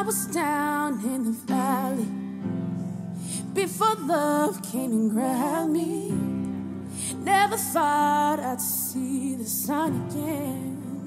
I was down in the valley, before love came and grabbed me. Never thought I'd see the sun again.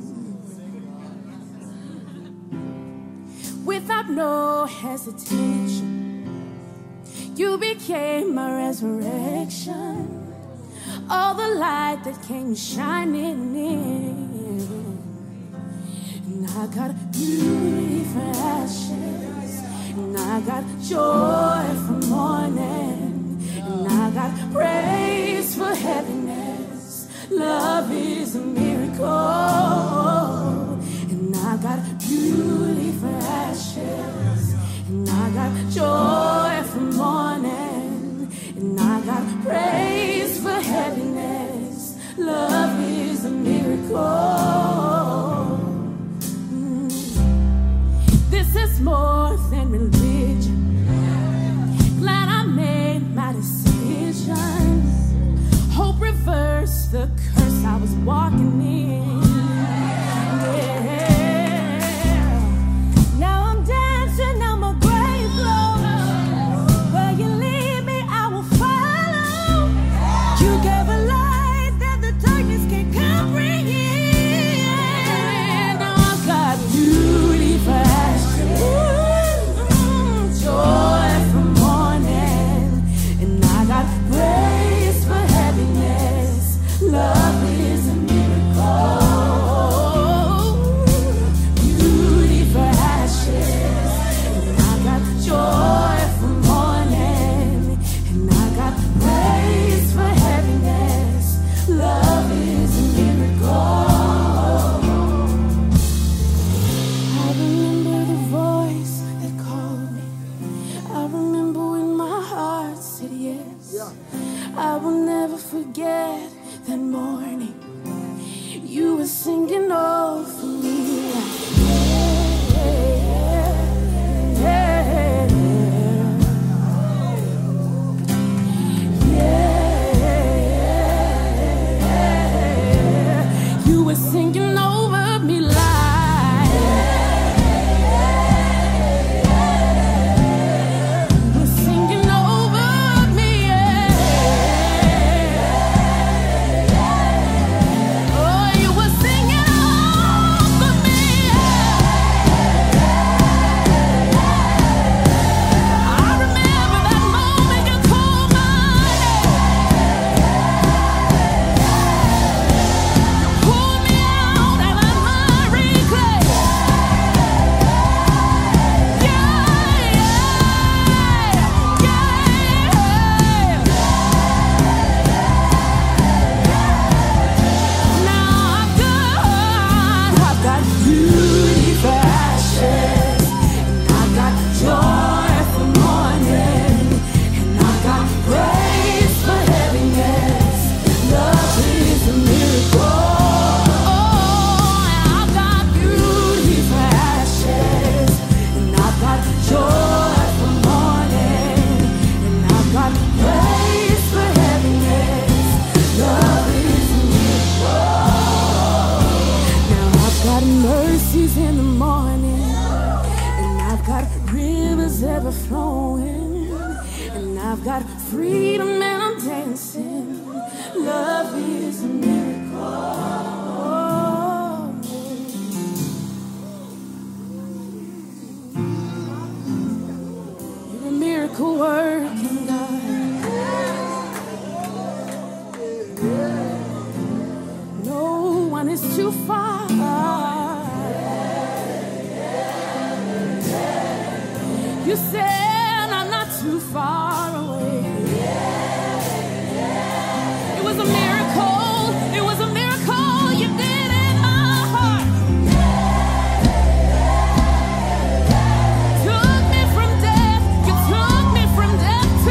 Without no hesitation, you became my resurrection. All the light that came shining in. And I got beauty for ashes, and I got joy for mourning, and I got praise for heaviness. Love is a miracle. And I got beauty for ashes, and I got joy for mourning, and I got praise for heaviness. Love is a miracle. This is more than religion. Glad I made my decision. Hope reversed the curse I was walking in. I will never forget that morning you were singing over me. You were singing over me like you were singing over me. Oh, you were singing over me. I remember that moment you called my name. Pulled me out of my miry clay. Now I've got beauty for ashes, and I've got joy for mourning, and I've got praise for heaviness. Love is a miracle. Oh, and I've got beauty for ashes, and I've got joy for mourning, and I've got praise for heaviness. Love is a miracle. Now I've got mercies in the morning, and I've got rivers ever flowing, and I've got freedom and I'm dancing. Love is a miracle. You're a miracle working God. No one is too far. You said I'm not too far away. It was a miracle. It was a miracle you did in my heart. Took me from death. You took me from death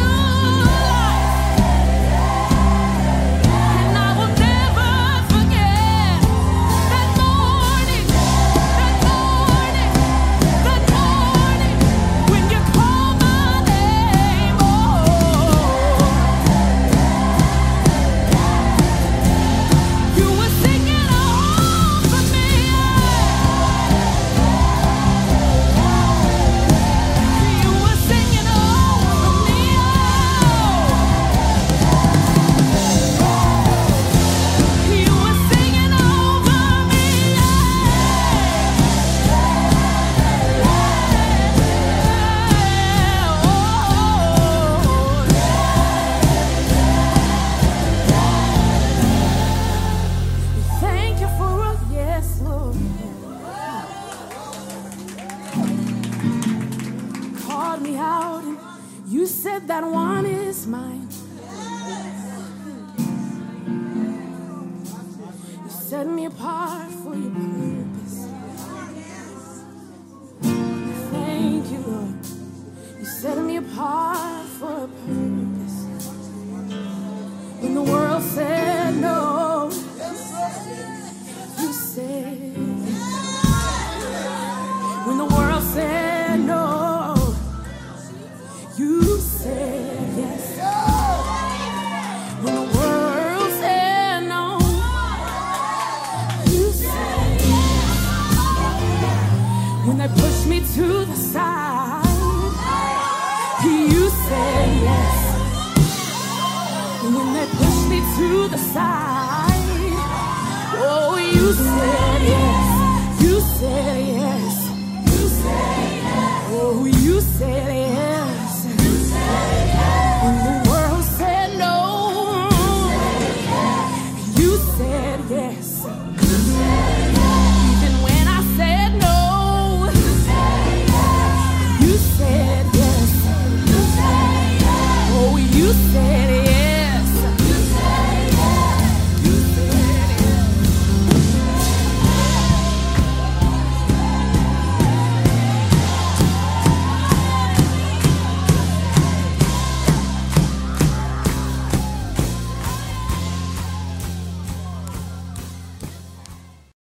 set me apart for your purpose. Thank you, Lord. You set me apart for a purpose. When the world said no, you said yes. When the world said no, you said yes. When the world said no, you said yes. When they pushed me to the side, you said yes. When they pushed me to the side,